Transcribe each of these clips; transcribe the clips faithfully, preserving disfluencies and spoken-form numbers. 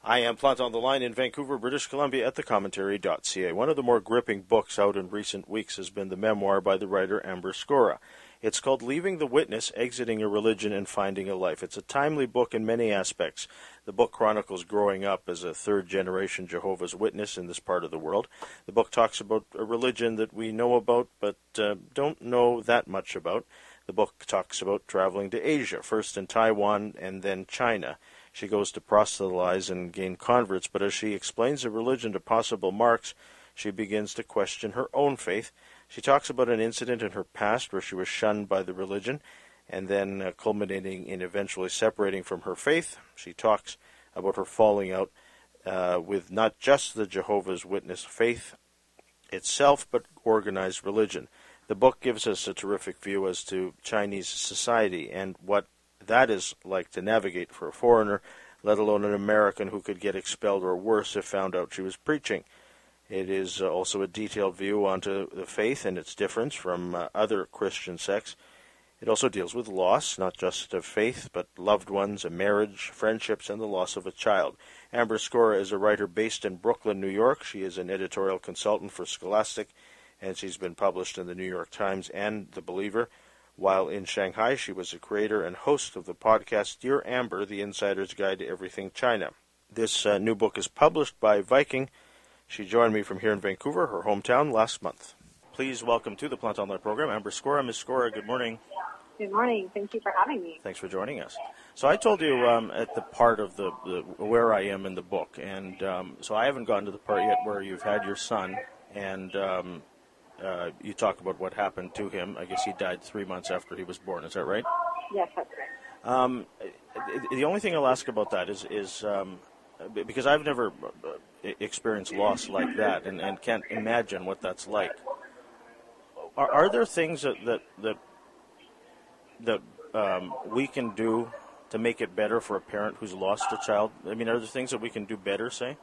I am Plant on the Line in Vancouver, British Columbia at the commentary dot c a. One of the more gripping books out in recent weeks has been the memoir by the writer Amber Skora. It's called Leaving the Witness, Exiting a Religion and Finding a Life. It's a timely book in many aspects. The book chronicles growing up as a third-generation Jehovah's Witness in this part of the world. The book talks about a religion that we know about but uh, don't know that much about. The book talks about traveling to Asia, first in Taiwan and then China. She goes to proselytize and gain converts, but as she explains the religion to possible Marks, she begins to question her own faith. She talks about an incident in her past where she was shunned by the religion, and then uh, culminating in eventually separating from her faith. She talks about her falling out uh, with not just the Jehovah's Witness faith itself, but organized religion. The book gives us a terrific view as to Chinese society and what that is like to navigate for a foreigner, let alone an American who could get expelled or worse if found out she was preaching. It is uh, also a detailed view onto the faith and its difference from uh, other Christian sects. It also deals with loss, not just of faith, but loved ones, a marriage, friendships, and the loss of a child. Amber Skora is a writer based in Brooklyn, New York. She is an editorial consultant for Scholastic, and she's been published in the New York Times and The Believer. While in Shanghai, she was a creator and host of the podcast Dear Amber, The Insider's Guide to Everything China. This uh, new book is published by Viking. She joined me from here in Vancouver, her hometown, last month. Please welcome to the Plant Online program, Amber Skora. Miz Skora, good morning. Good morning. Thank you for having me. Thanks for joining us. So I told you um, at the part of the, the where I am in the book, and um, so I haven't gotten to the part yet where you've had your son, and um, uh, you talk about what happened to him. I guess he died three months after he was born. Is that right? Yes, that's right. Um, the only thing I'll ask about that is, is um, because I've never experienced loss like that, and, and can't imagine what that's like. Are, are there things that that that, that um, we can do to make it better for a parent who's lost a child? I mean, are there things that we can do better, say?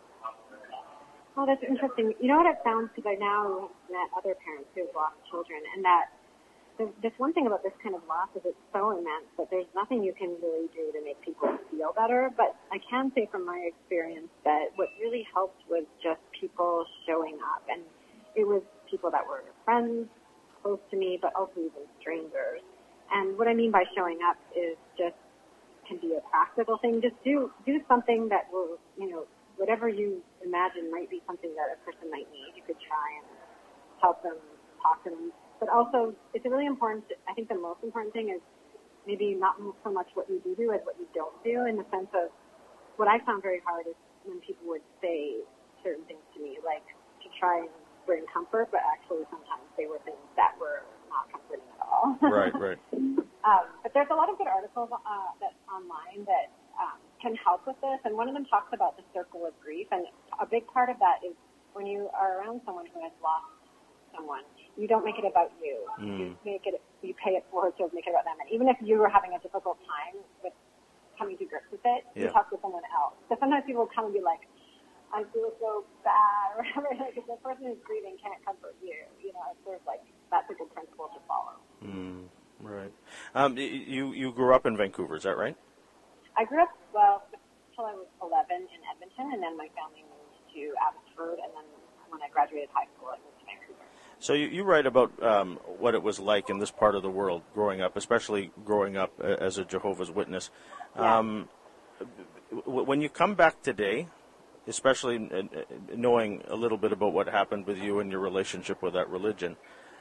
Oh, that's interesting. You know what I've found, because I now have met other parents who have lost children, and that the, this one thing about this kind of loss is it's so immense that there's nothing you can really do to make people feel better. But I can say from my experience that what really helped was just people showing up. And it was people that were friends, close to me, but also even strangers. And what I mean by showing up is just can be a practical thing. Just do do something that will, you know, whatever you imagine might be something that a person might need. You could try and help them, talk to them. But also, it's really important, to, I think the most important thing is maybe not so much what you do do as what you don't do, in the sense of what I found very hard is when people would say certain things to me, like to try and bring comfort, but actually sometimes they were things that were not comforting at all. Right, right. um, but there's a lot of good articles uh, that online that um, can help with this, and one of them talks about the circle of grief, and a big part of that is when you are around someone who has lost someone, you don't make it about you. Mm. You make it, you pay it forward to make it about them. And even if you were having a difficult time with coming to grips with it, yeah. you talk to someone else. So sometimes people come and be like, I feel so bad, or whatever. Like, if the person who's grieving can't comfort you, you know, it's sort of like, that's a good principle to follow. Mm, right. Um, you, you grew up in Vancouver, is that right? I grew up, well, until I was eleven in Edmonton, and then my family moved to Abbotsford, and then when I graduated high school, I moved to Vancouver. So you, you write about um, what it was like in this part of the world growing up, especially growing up as a Jehovah's Witness. Yeah. Um, when you come back today, especially knowing a little bit about what happened with you and your relationship with that religion,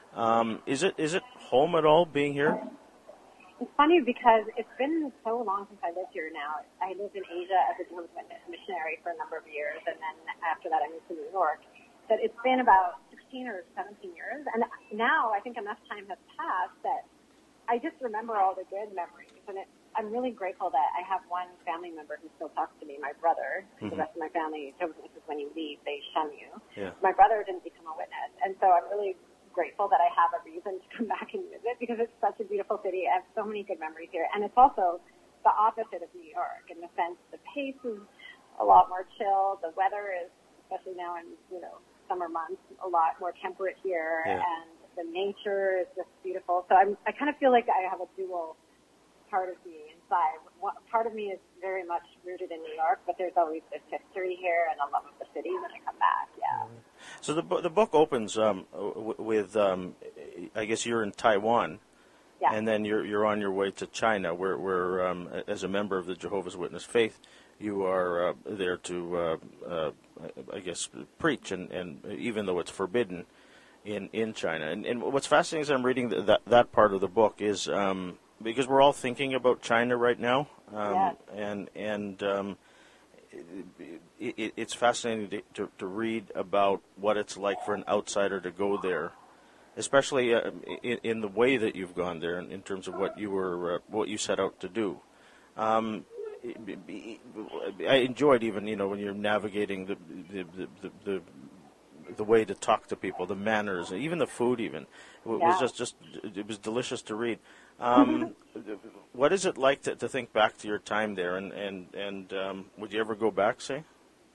um, is it is it home at all being here? It's funny because it's been so long since I lived here now. I lived in Asia as a Jehovah's Witness missionary for a number of years, and then after that I moved to New York. That it's been about sixteen or seventeen years, and now I think enough time has passed that I just remember all the good memories, and it, I'm really grateful that I have one family member who still talks to me, my brother. Mm-hmm. The rest of my family, Jehovah's Witnesses, when you leave, they shun you. Yeah. My brother didn't become a witness, and so I'm really grateful that I have a reason to come back and visit, because it's such a beautiful city. I have so many good memories here, and it's also the opposite of New York in the sense the pace is a lot more chill. The weather is, especially now in, you know, summer months, a lot more temperate here, yeah. and the nature is just beautiful. So I'm, I kind of feel like I have a dual part of me side. One, part of me is very much rooted in New York, but there's always this history here and a love of the city when I come back. Yeah. So the the book opens um, w- with, um, I guess you're in Taiwan, Yeah. and then you're you're on your way to China, where where um, as a member of the Jehovah's Witness faith, you are uh, there to, uh, uh, I guess, preach, and, and even though it's forbidden in, in China. And, and what's fascinating as I'm reading the, that that part of the book is um, because we're all thinking about China right now, um, Yeah. and and um, it, it, it's fascinating to, to, to read about what it's like for an outsider to go there, especially uh, in, in the way that you've gone there, in, in terms of what you were uh, what you set out to do. Um, I enjoyed even, you know, when you're navigating the the, the the the way to talk to people, the manners, even the food. Even it was Yeah. just just it was delicious to read. Um, what is it like to, to think back to your time there, and and and um, would you ever go back? Say,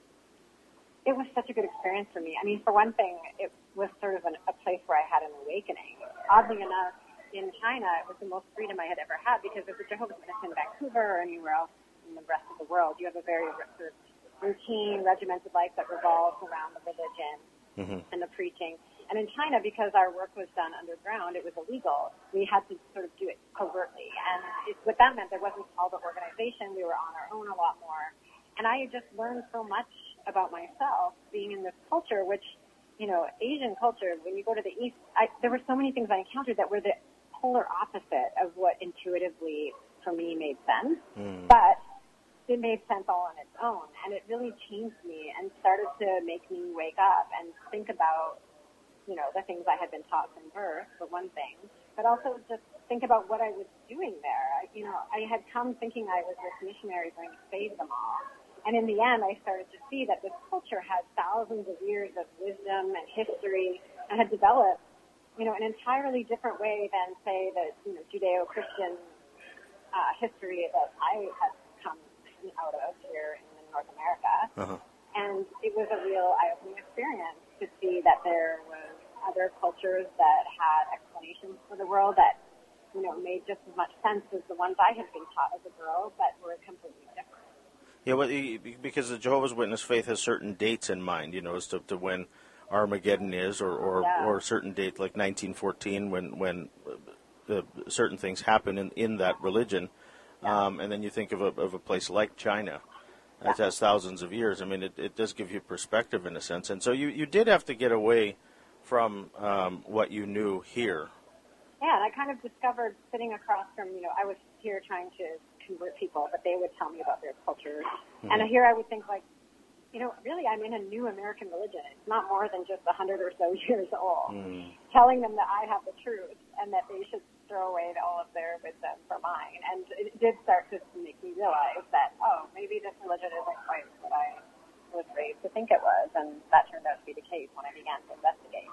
It was such a good experience for me. I mean, for one thing, it was sort of an, a place where I had an awakening. Oddly enough, in China, it was the most freedom I had ever had, because as a Jehovah's Witness in Vancouver or anywhere else in the rest of the world, you have a very sort of routine, regimented life that revolves around the religion mm-hmm. and the preaching. And in China, because our work was done underground, it was illegal. We had to sort of do it covertly. And it, what that meant, there wasn't all the organization. We were on our own a lot more. And I just learned so much about myself being in this culture, which, you know, Asian culture, when you go to the East, I, there were so many things I encountered that were the polar opposite of what intuitively, for me, made sense. Mm. But it made sense all on its own. And it really changed me and started to make me wake up and think about, you know, the things I had been taught from birth, for one thing, but also just think about what I was doing there. I, you know, I had come thinking I was this missionary going to save them all. And in the end, I started to see that this culture had thousands of years of wisdom and history and had developed, you know, an entirely different way than, say, the, you know, Judeo-Christian uh, history that I had come out of here in North America. Uh-huh. And it was a real eye-opening experience to see that there was other cultures that had explanations for the world that, you know, made just as much sense as the ones I had been taught as a girl, but were completely different. Yeah, well, because the Jehovah's Witness faith has certain dates in mind, you know, as to, to when Armageddon is, or or, Yeah. or a certain date like nineteen fourteen, when when uh, certain things happen in, in that religion, Yeah. um, and then you think of a of a place like China, that Yeah. has thousands of years. I mean, it, it does give you perspective in a sense, and so you, you did have to get away from um, what you knew here. Yeah, and I kind of discovered sitting across from, you know, I was here trying to convert people, but they would tell me about their cultures. Mm-hmm. And here I would think, like, you know, really I'm in a new American religion. It's not more than just a hundred or so years old. Mm. Telling them that I have the truth and that they should throw away all of their wisdom for mine. And it did start to make me realize that, oh, maybe this religion isn't quite what I was raised to think it was. And that turned out to be the case when I began to investigate.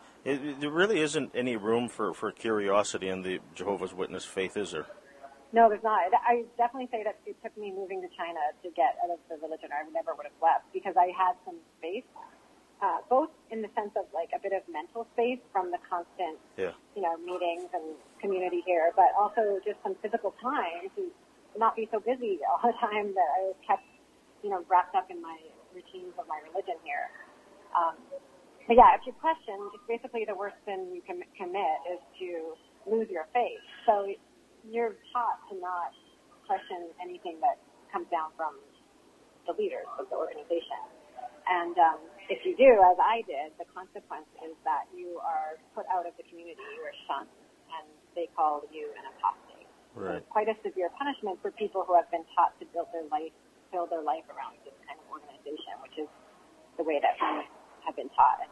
It, there really isn't any room for, for curiosity in the Jehovah's Witness faith, is there? No, there's not. I definitely say that it took me moving to China to get out of the religion. I never would have left, because I had some space, uh, both in the sense of like a bit of mental space from the constant, Yeah. you know, meetings and community here, but also just some physical time to not be so busy all the time that I was kept, you know, wrapped up in my routines of my religion here. Um, but yeah, if your question, it's basically the worst sin you can commit is to lose your faith. So you're taught to not question anything that comes down from the leaders of the organization. And um, if you do, as I did, the consequence is that you are put out of the community, you are shunned, and they call you an apostate. Right. So it's quite a severe punishment for people who have been taught to build their life, build their life around this kind of organization, which is the way that we have been taught.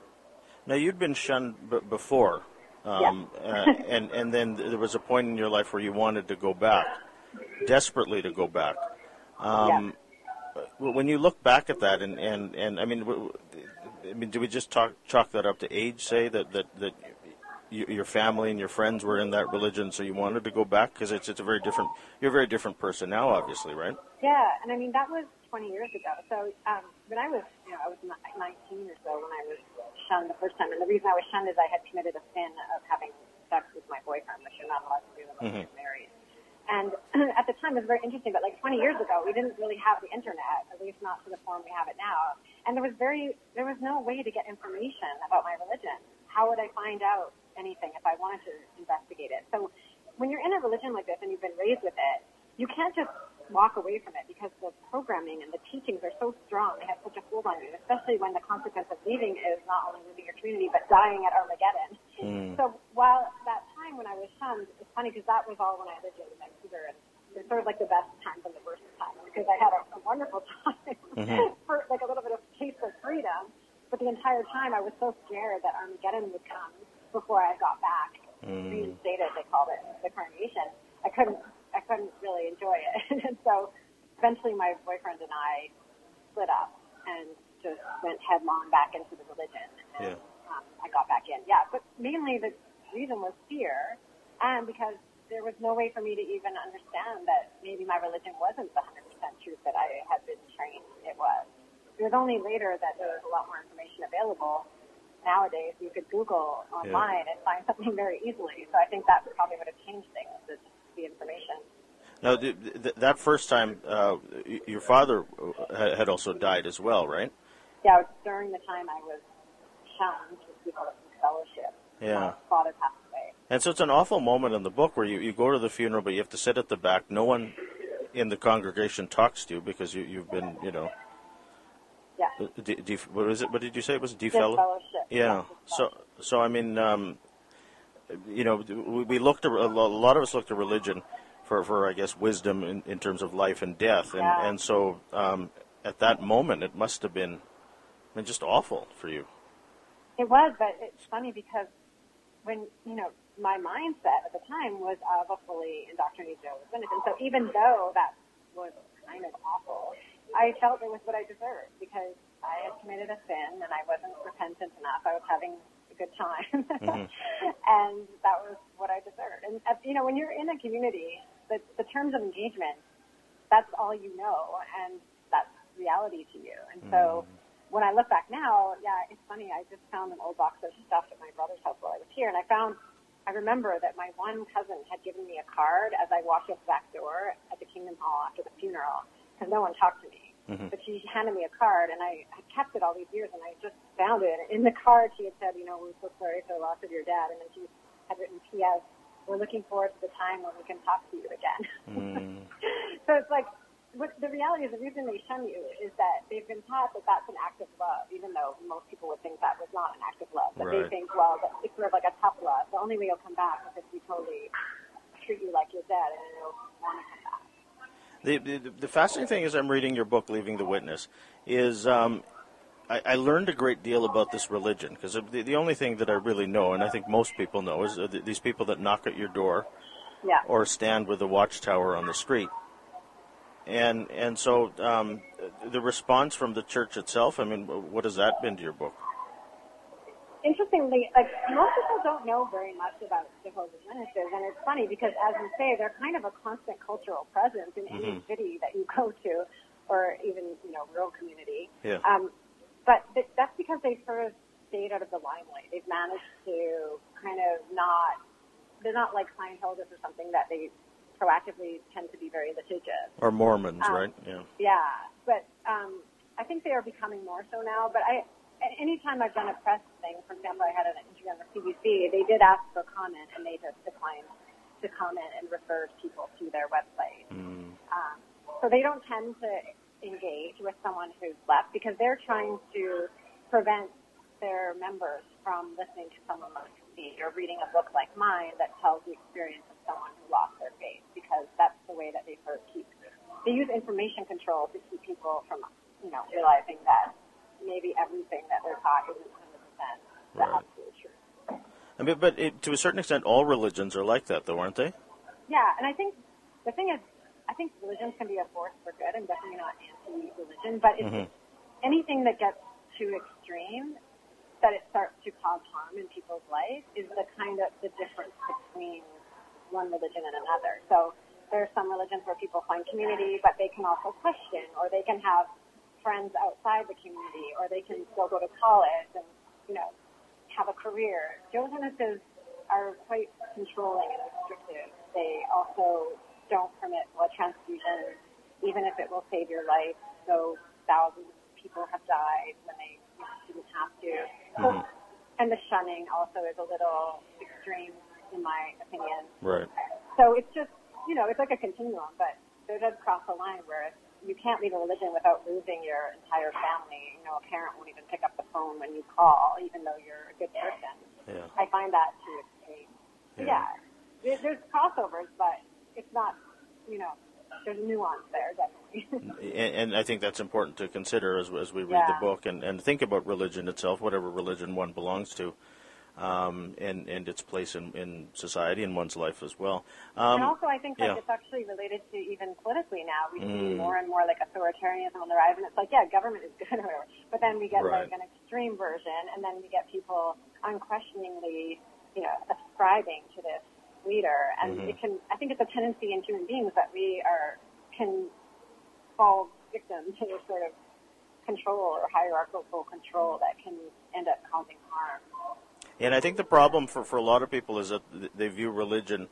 Now, you'd been shunned b- before. Um, Yeah. uh, and, and then there was a point in your life where you wanted to go back, desperately to go back. Um, Yeah. When you look back at that, and, and, and I mean, w- w- I mean, do we just talk, chalk that up to age, say, that, that, that you, your family and your friends were in that religion, so you wanted to go back? Because it's, it's a very different, you're a very different person now, obviously, right? Yeah, and I mean, that was twenty years ago. So um, when I was, you know, I was nineteen or so when I was shunned the first time. And the reason I was shunned is I had committed a sin of having sex with my boyfriend, which you're not allowed to do unless Mm-hmm. you're married. And at the time, it was very interesting, but like twenty years ago, we didn't really have the internet, at least not to the form we have it now. And there was very, there was no way to get information about my religion. How would I find out anything if I wanted to investigate it? So when you're in a religion like this and you've been raised with it, you can't just walk away from it because the programming and the teachings are so strong. They have such a hold on you, especially when the consequence of leaving is not only leaving your community, but dying at Armageddon. Mm. So while that time when I was shunned, it's funny because that was all when I lived in Vancouver, and it was sort of like the best time and the worst time because I had a, a wonderful time mm-hmm. for like a little bit of taste of freedom. But the entire time I was so scared that Armageddon would come before I got back. Mm. Reinstated, they called it, the coronation. I couldn't I couldn't really enjoy it. And so eventually my boyfriend and I split up and just went headlong back into the religion. And yeah. um, I got back in. Yeah, but mainly the reason was fear, and because there was no way for me to even understand that maybe my religion wasn't the one hundred percent truth that I had been trained it was. It was only later that there was a lot more information available. Nowadays, you could Google online yeah. and find something very easily. So I think that probably would have changed things, the, the information. Now, th- th- that first time, uh, your father had also died as well, right? Yeah, during the time I was shunned, which we call it fellowship. Yeah. My father passed away. And so it's an awful moment in the book where you, you go to the funeral, but you have to sit at the back. No one in the congregation talks to you because you, you've been, you know... Yeah. De- de- what was it? What did you say it was? Defellowship. Yeah. So, so I mean, um, you know, we, we looked. At, a lot of us looked at religion for, for I guess, wisdom in, in terms of life and death, and yeah. and so um, at that moment, it must have been, I mean, just awful for you. It was, but it's funny because when you know my mindset at the time was of a fully indoctrinated Jehovah's Witness, and so even though that was kind of awful, I felt it was what I deserved because I had committed a sin and I wasn't repentant enough. I was having a good time. Mm-hmm. And that was what I deserved. And, uh, you know, when you're in a community, the, the terms of engagement, that's all you know, and that's reality to you. And so mm. when I look back now, yeah, it's funny. I just found an old box of stuff at my brother's house while I was here, and I found, I remember that my one cousin had given me a card as I walked out the back door at the Kingdom Hall after the funeral, because no one talked to me. Mm-hmm. But she handed me a card, and I had kept it all these years, and I just found it. And in the card, she had said, you know, we're so sorry for the loss of your dad. And then she had written P S, we're looking forward to the time when we can talk to you again. Mm. So it's like, what the reality is, the reason they shun you is that they've been taught that that's an act of love, even though most people would think that was not an act of love. But right. they think, well, that it's sort of like a tough love. The only way you'll come back is if we totally treat you like you're dead and you'll want to come back. The, the the fascinating thing is I'm reading your book, Leaving the Witness, is um, I, I learned a great deal about this religion, because the, the only thing that I really know, and I think most people know, is uh, these people that knock at your door yeah. or stand with a watchtower on the street. And and so um, the response from the church itself, I mean, what has that been to your book? Interestingly, like, most people don't know very much about Jehovah's Witnesses, and it's funny because, as you say, they're kind of a constant cultural presence in any mm-hmm. city that you go to, or even, you know, rural community. Yeah. Um, but th- that's because they sort of stayed out of the limelight. They've managed to kind of not, they're not like Scientologists or something that they proactively tend to be very litigious. Or Mormons, um, right? Yeah. Yeah, but um, I think they are becoming more so now, but I... Anytime I've done a press thing, for example, I had an interview on the C B C, they did ask for comment, and they just declined to comment and referred people to their website. Mm. Um, so they don't tend to engage with someone who's left because they're trying to prevent their members from listening to someone like me or reading a book like mine that tells the experience of someone who lost their faith, because that's the way that they sort of keep. They use information control to keep people from, you know, realizing that maybe everything that they're taught isn't one hundred percent the right. absolute truth. I mean, but it, to a certain extent, all religions are like that, though, aren't they? Yeah, and I think the thing is, I think religions can be a force for good. I'm definitely not anti-religion, but it's mm-hmm. anything that gets too extreme, that it starts to cause harm in people's life, is the kind of the difference between one religion and another. So there are some religions where people find community, but they can also question, or they can have friends outside the community, or they can still go to college and, you know, have a career. Jehovah's Witnesses are quite controlling and restrictive. They also don't permit blood transfusions, even if it will save your life. So thousands of people have died when they didn't have to. So, Mm-hmm. and the shunning also is a little extreme, in my opinion. Right. So it's just, you know, it's like a continuum, but there does cross a line where you can't leave a religion without losing your entire family. You know, a parent won't even pick up the phone when you call, even though you're a good person. Yeah. I find that too extreme. Yeah. Yeah, there's crossovers, but it's not, you know, there's nuance there, definitely. and, and I think that's important to consider as, as we read Yeah. the book and, and think about religion itself, whatever religion one belongs to, um, and, and its place in, in society and one's life as well. Um, and also I think that yeah. it's actually related to even politically now. We see Mm. more and more like authoritarianism on the rise, and it's like, yeah, government is good or whatever, but then we get Right. like an extreme version, and then we get people unquestioningly, you know, ascribing to this leader, and Mhm. it can, I think it's a tendency in human beings that we are, can fall victim to this sort of control or hierarchical control that can end up causing harm. And I think the problem for, for a lot of people is that they view religion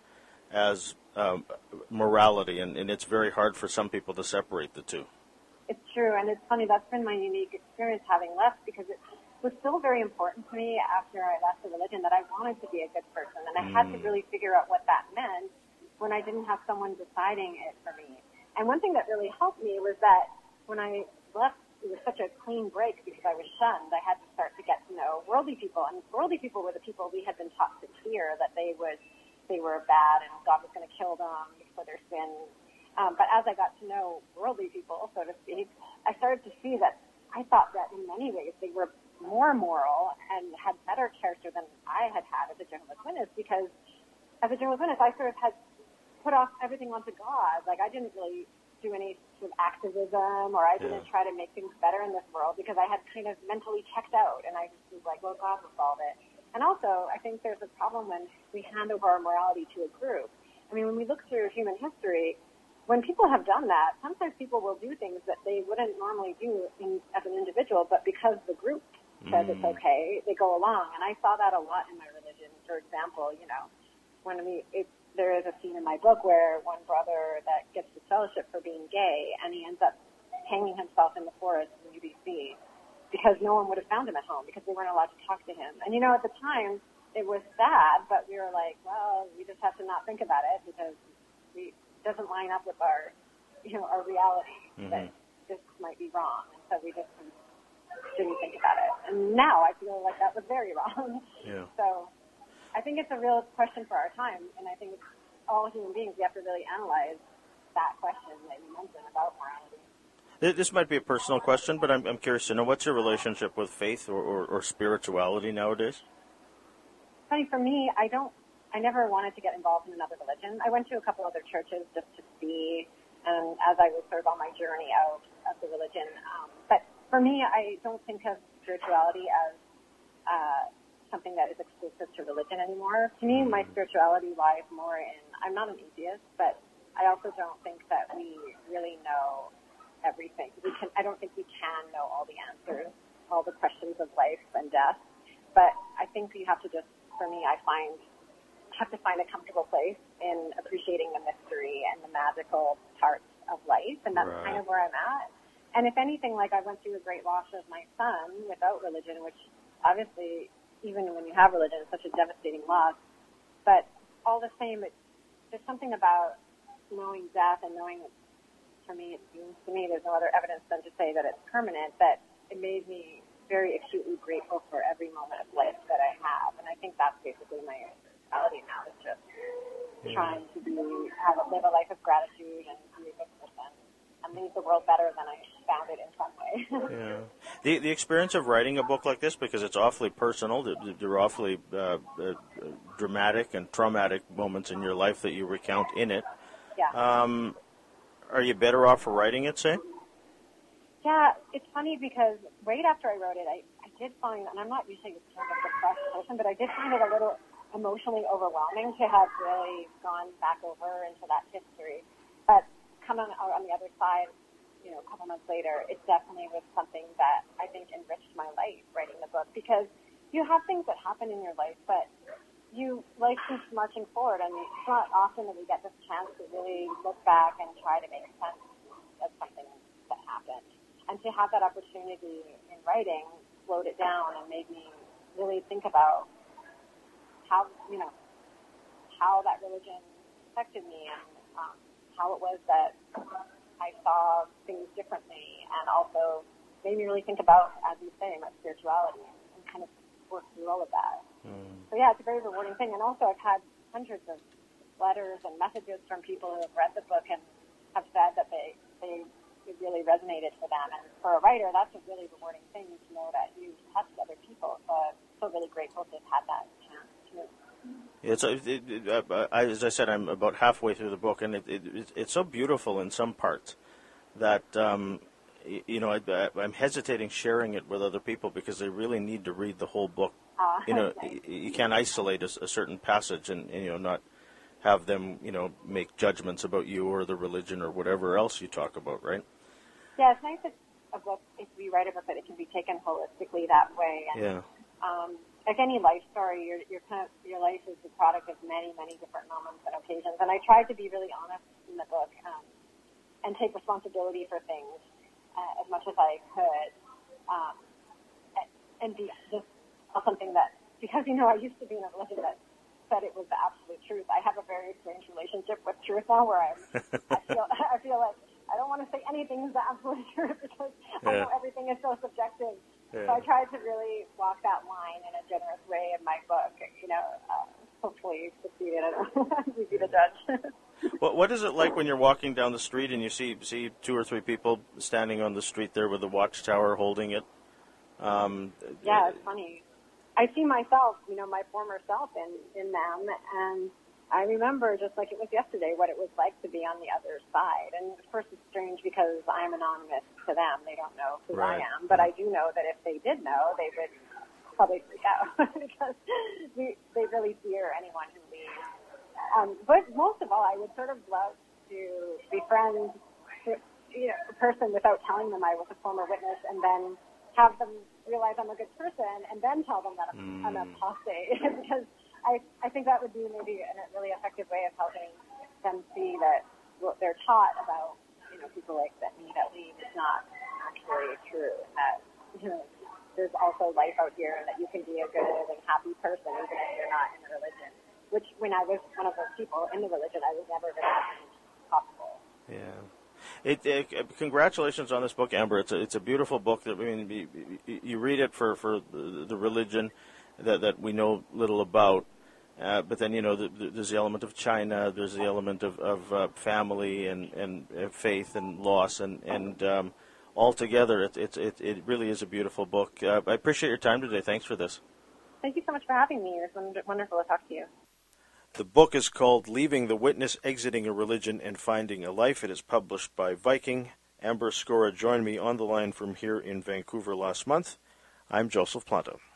as um, morality, and, and it's very hard for some people to separate the two. It's true, and it's funny, that's been my unique experience having left, because it was still very important to me after I left the religion that I wanted to be a good person, and I had to Mm. really figure out what that meant when I didn't have someone deciding it for me. And one thing that really helped me was that when I left, it was such a clean break because I was shunned. I had to start to get to know worldly people, and worldly people were the people we had been taught to fear, that they would, they were bad and God was going to kill them for their sins. Um, but as I got to know worldly people, so to speak, I started to see that I thought that in many ways they were more moral and had better character than I had had as a Jehovah's Witness, because as a Jehovah's Witness, I sort of had put off everything onto God. Like, I didn't really do any sort of activism, or I didn't Yeah. try to make things better in this world, because I had kind of mentally checked out, and I just was like, well, God will solve it. And also, I think there's a problem when we hand over our morality to a group. I mean, when we look through human history, when people have done that, sometimes people will do things that they wouldn't normally do in, as an individual, but because the group says Mm. it's okay, they go along. And I saw that a lot in my religion. For example, you know, when we, it, there is a scene in my book where one brother that gets disfellowship for being gay, and he ends up hanging himself in the forest in U B C because no one would have found him at home because they weren't allowed to talk to him. And, you know, at the time, it was sad, but we were like, well, we just have to not think about it because we, it doesn't line up with our, you know, our reality, Mhm. that this might be wrong. And so we just didn't think about it. And now I feel like that was very wrong. Yeah. So I think it's a real question for our time, and I think it's all human beings, we have to really analyze that question that you mentioned about morality. Th- This might be a personal question, but I'm, I'm curious to know, what's your relationship with faith or, or, or spirituality nowadays? Funny, for me, I don't, I never wanted to get involved in another religion. I went to a couple other churches just to see, and as I was sort of on my journey out of the religion. Um, but for me, I don't think of spirituality as uh, something that is exclusive to religion anymore. To me, my spirituality lies more in, I'm not an atheist, but I also don't think that we really know everything. We can, I don't think we can know all the answers, all the questions of life and death. But I think you have to just, for me, I find, have to find a comfortable place in appreciating the mystery and the magical parts of life, and that's Right. kind of where I'm at. And if anything, like, I went through a great loss of my son without religion, which obviously, even when you have religion, is such a devastating loss. But all the same, it, there's something about knowing death and knowing, for me, it seems to me, there's no other evidence than to say that it's permanent, that it made me very acutely grateful for every moment of life that I have. And I think that's basically my reality now, is just Yeah. trying to be, have a, live a life of gratitude and be a good person and leave the world better than I found it in some way. Yeah. The the experience of writing a book like this, because it's awfully personal, there there are awfully uh, uh, dramatic and traumatic moments in your life that you recount in it. Yeah. Um, are you better off for writing it, say? Yeah, it's funny because right after I wrote it, I, I did find, and I'm not usually this kind of a depressed person, but I did find it a little emotionally overwhelming to have really gone back over into that history. But coming out on the other side, you know, a couple months later, it definitely was something that I think enriched my life, writing the book, because you have things that happen in your life, but you life keeps marching forward, and it's not often that we get this chance to really look back and try to make sense of something that happened. And to have that opportunity in writing slowed it down and made me really think about how, you know, how that religion affected me and um, how it was that I saw things differently, and also made me really think about, as you say, my spirituality and kind of work through all of that. Mm. So yeah, it's a very rewarding thing. And also I've had hundreds of letters and messages from people who have read the book and have said that they, they it really resonated for them. And for a writer, that's a really rewarding thing to know that you've touched other people. So I'm so really grateful to have had that chance too. It's it, it, uh, I, as I said, I'm about halfway through the book, and it, it, it's so beautiful in some parts that um, you know I, I'm hesitating sharing it with other people because they really need to read the whole book. Uh, you know, nice. You can't isolate a, a certain passage and, and you know not have them you know make judgments about you or the religion or whatever else you talk about, right? Yeah, it's nice that a book, if we write a book, that it can be taken holistically that way. And, yeah. Um, like any life story, your your kind of your life is the product of many, many different moments and occasions. And I tried to be really honest in the book um, and take responsibility for things uh, as much as I could, um, and be just something that, because you know I used to be in a religion that said it was the absolute truth. I have a very strange relationship with truth now, where I'm, I feel I feel like I don't want to say anything is the absolute truth because yeah. I know everything is so subjective. Yeah. So I tried to really walk that line in a generous way in my book, you know, uh, hopefully succeeded. I don't know. You'd be the judge. What, what is it like when you're walking down the street and you see see two or three people standing on the street there with a watchtower holding it? Um, yeah, it's funny. I see myself, you know, my former self in, in them, and I remember just like it was yesterday what it was like to be on the other side. And of course it's strange because I'm anonymous to them. They don't know who right. I am. But I do know that if they did know, they would probably freak out because we, they really fear anyone who leaves. Um, but most of all, I would sort of love to befriend you know, a person without telling them I was a former witness, and then have them realize I'm a good person and then tell them that I'm, mm. I'm an apostate because I, I think that would be maybe a really effective way of helping them see that what they're taught about, you know, people like that me that leave is not actually true. That, you know, there's also life out here and that you can be a good and happy person even if you're not in the religion. Which, when I was one of those people in the religion, I was never going to think possible. Yeah. It, it, congratulations on this book, Amber. It's a, it's a beautiful book. That I mean, you, you read it for, for the, the religion that, that we know little about. Uh, but then, you know, the, the, there's the element of China, there's the element of, of uh, family and, and uh, faith and loss, and, and um, altogether, it, it, it, it really is a beautiful book. Uh, I appreciate your time today. Thanks for this. Thank you so much for having me. It was wonderful to talk to you. The book is called Leaving the Witness, Exiting a Religion and Finding a Life. It is published by Viking. Amber Skora joined me on the line from here in Vancouver last month. I'm Joseph Planta.